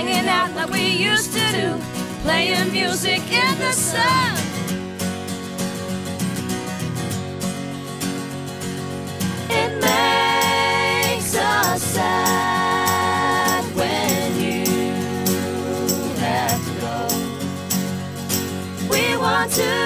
hanging out like we used to do, playing music in the sun. It makes us sad when you have to go. We want to